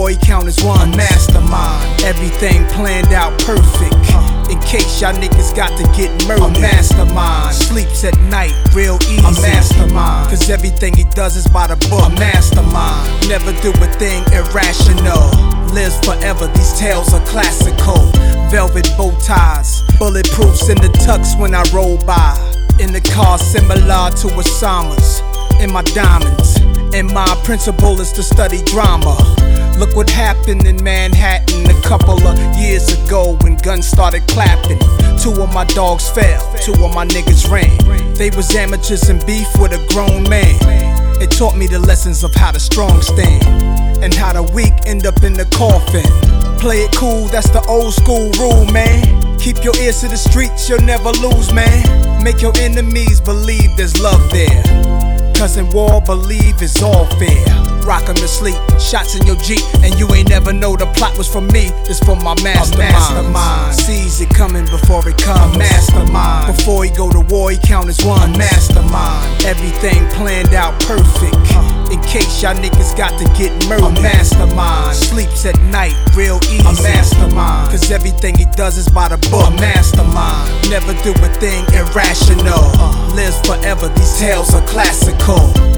war, he count as one. A mastermind, everything planned out perfect. In case y'all niggas got to get murdered. A mastermind, sleeps at night real easy. A mastermind, cause everything he does is by the book. A mastermind, never do a thing irrational. Lives forever, these tales are classical. Velvet bow ties, bulletproofs in the tux when I roll by. In the car similar to Osama's. In my diamonds, and my principle is to study drama. Look what happened in Manhattan a couple of years ago when guns started clapping. 2 of my dogs fell, 2 of my niggas ran. They was amateurs in beef with a grown man. It taught me the lessons of how the strong stand and how the weak end up in the coffin. Play it cool, that's the old school rule, man. Keep your ears to the streets, you'll never lose, man. Make your enemies believe there's love there. Cause in war, believe it's all fair. Rock 'em to sleep, shots in your Jeep, and you ain't never know the plot was from me. It's from my mastermind. Sees it coming before it comes. A mastermind. Before he go to war, he count as one. A mastermind. Everything planned out perfect. In case y'all niggas got to get murdered. A mastermind. Sleeps at night real easy. A mastermind. Cause everything he does is by the book. A mastermind. Never do a thing irrational. Lives forever, these tales are classical.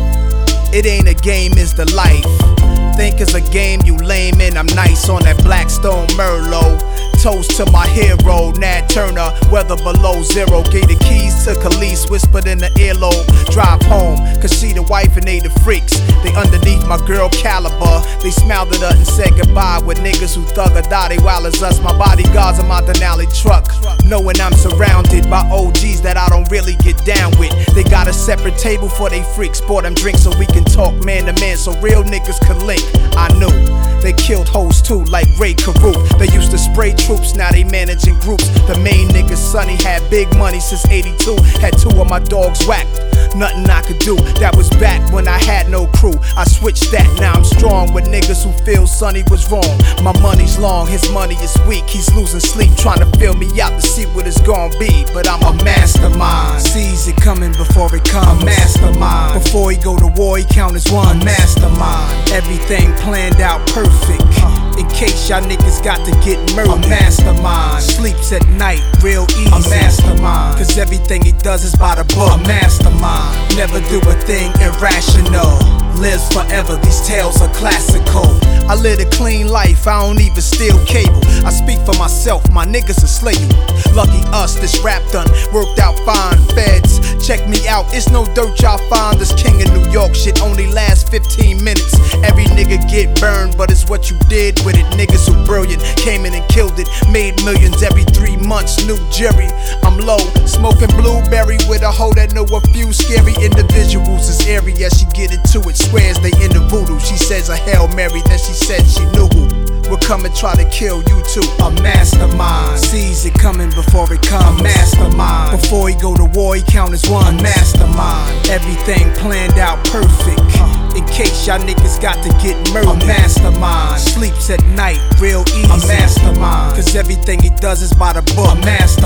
It ain't a game, it's the life. Think it's a game, you lame, and I'm nice on that Blackstone Merlot. Toast to my hero, Nat Turner, weather below zero. Gave the keys to Khalees, whispered in the earlobe. Drive home, cause she the wife and they the freaks. They underneath my girl caliber. They smiled at her and said goodbye with niggas who thug or die. They wild as us, my bodyguards in my Denali truck. Knowing I'm surrounded by OGs that I don't really get down with. They got a separate table for they freaks. Bought them drinks so we can talk man to man so real niggas could link. I knew they killed hoes too, like Ray Caruth. They used to spray troops, now they managing groups. The main nigga Sonny had big money since '82. Had 2 of my dogs whacked. Nothing I could do, that was back when I had no crew. I switched that, now I'm strong with niggas who feel Sonny was wrong. My money's long, his money is weak. He's losing sleep, trying to fill me out to see what it's gonna be. But I'm a mastermind, sees it coming before it comes. A mastermind, before he go to war, he count as one. A mastermind, everything planned out perfect. In case y'all niggas got to get murdered. A mastermind, sleeps at night real easy. A mastermind, cause everything he does is by the book. A mastermind, never do a thing irrational. Lives forever, these tales are classical. I live a clean life, I don't even steal cable. I speak for myself, my niggas will slay you. Lucky us, this rap done worked out fine. Feds, check me out, it's no dirt y'all find. This king of New York shit only lasts 15 minutes. Every nigga get burned, but it's what you did with it. Niggas who brilliant, came in and killed it. Made millions every 3 months, new jury. I'm low, smoking blueberry with a hoe that know a few scary individuals. Is airy as she get into it, swears they into voodoo. She says a Hail Mary, then she said she knew who would come and try to kill you too. A mastermind, sees it coming before it comes. A mastermind, before he go to war, he count as one. A mastermind, everything planned out perfect. In case y'all niggas got to get murdered. A mastermind, sleeps at night real easy. A mastermind, cause everything he does is by the book. A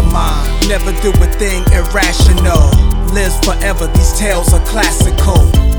mastermind, never do a thing irrational. Lives forever, these tales are classical.